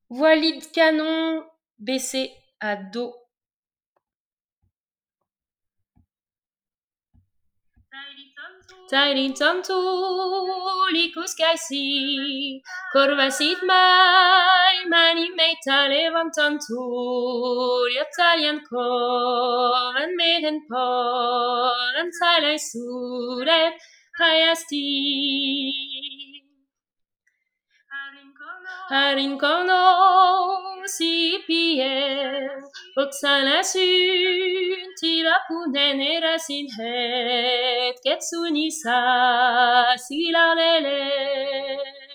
Voilée de canon baissée à dos. Tairin tontu, likus käsi, korvasid mani meitä levan tontu, jotain kovan meidän poran salaisuudet hajasti. Harinkono siipien, oksana syntyvapunen eräsin hetket sunissa silalele.